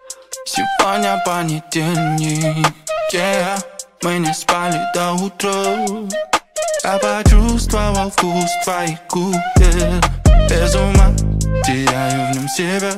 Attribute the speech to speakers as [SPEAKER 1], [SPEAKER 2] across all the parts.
[SPEAKER 1] Сегодня понедельник, мы не спали до утра. Я почувствовал вкус твоих губ, без ума теряю в нем себя.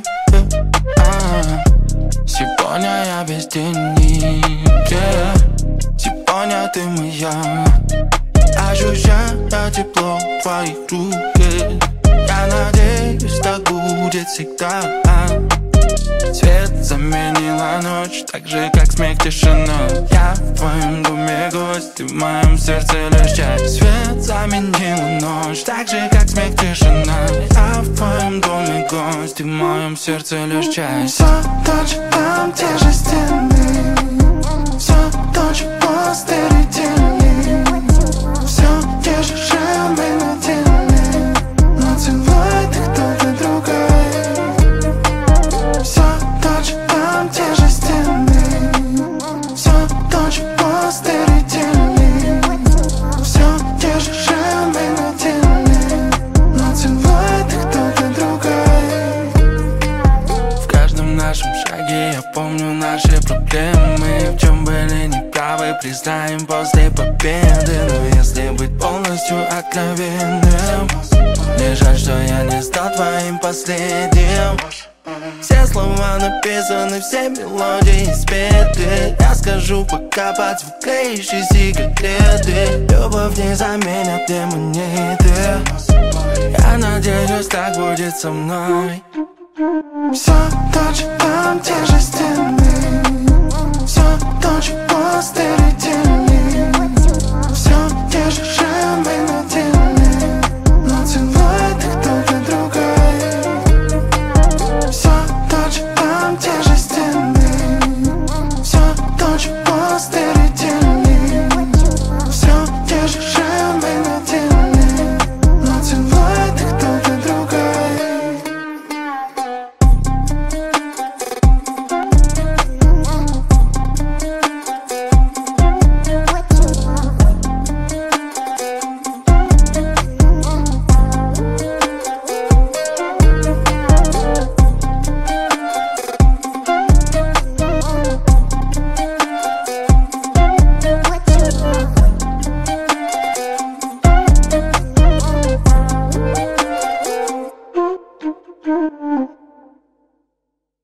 [SPEAKER 1] Сегодня я без денег, сегодня ты моя. Ощущаю тепло твоих рук, я надеюсь, так будет всегда. Свет заменила ночь, так же как смех, тишина. Я в твоем доме гость, ты в моем сердце лишь часть. Свет заменила ночь, так же как смех, тишина. Я в твоем доме гость, ты в моем сердце лишь часть.
[SPEAKER 2] Все то, что там, те же стены. Все то, что стеретели. Все те же шрамы на теле, но целует их только другая. Все то, что там, те же стены. Все то, что стеретели. Все те же шрамы на теле, но целует их только другая.
[SPEAKER 1] В каждом нашем шаге я помню наши проблемы. В чем были неправы, признаем после победы. Но если быть полностью откровенным, мне жаль, что я не стал твоим последним. Все слова написаны, все мелодии спеты. Я скажу, пока под звук тлеющей сигареты. Любовь не заменят мне монеты. Я надеюсь, так будет со мной.
[SPEAKER 2] Все то, что там, те же стены.